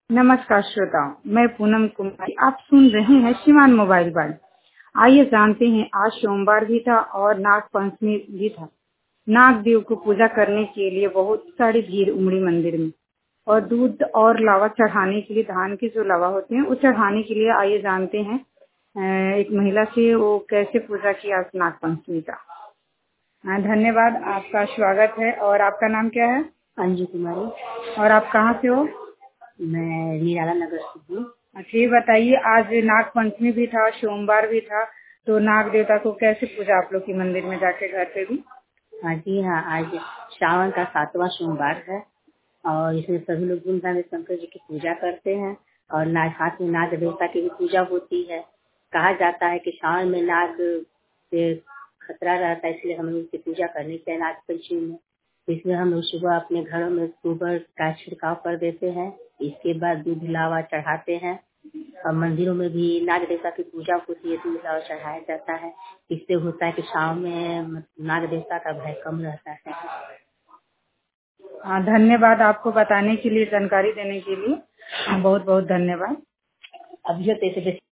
नमस्कार श्रोताओं, मैं पूनम कुमारी। आप सुन रहे हैं शिवान मोबाइल बाय। आइए जानते हैं, आज सोमवार भी था और नाग पंचमी भी था। नाग देव को पूजा करने के लिए बहुत सारी भीड़ उमड़ी मंदिर में और दूध और लावा चढ़ाने के लिए, धान के जो लावा होते हैं वो चढ़ाने के लिए। आइए जानते हैं एक महिला से वो कैसे पूजा की आज नाग पंचमी का। धन्यवाद, आपका स्वागत है। और आपका नाम क्या है? अंजू कुमारी। और आप कहाँ से हो? मैं निराला नगर से हूँ। अच्छा, ये बताइए, आज नाग पंचमी भी था, सोमवार भी था, तो नाग देवता को कैसे पूजा आप लोग की मंदिर में जाके, घर पे भी? हाँ जी हाँ, आज श्रावण का 7वां सोमवार है और इसमें सभी लोग धूमधाम से शंकर जी की पूजा करते हैं और साथ में नाग देवता की भी पूजा होती है। कहा जाता है कि श्रावण में नाग से खतरा रहता है, इसलिए हम लोग उसकी पूजा करनी चाहिए नाग पंचमी में। इसलिए हम लोग सुबह अपने घरों में गोबर का छिड़काव कर देते हैं, इसके बाद दूध लावा चढ़ाते हैं और मंदिरों में भी नाग देवता की पूजा होती है, दूध लावा चढ़ाया जाता है। इससे होता है कि शाम में नाग देवता का भय कम रहता है। धन्यवाद आपको बताने के लिए, जानकारी देने के लिए बहुत बहुत धन्यवाद। अभी तो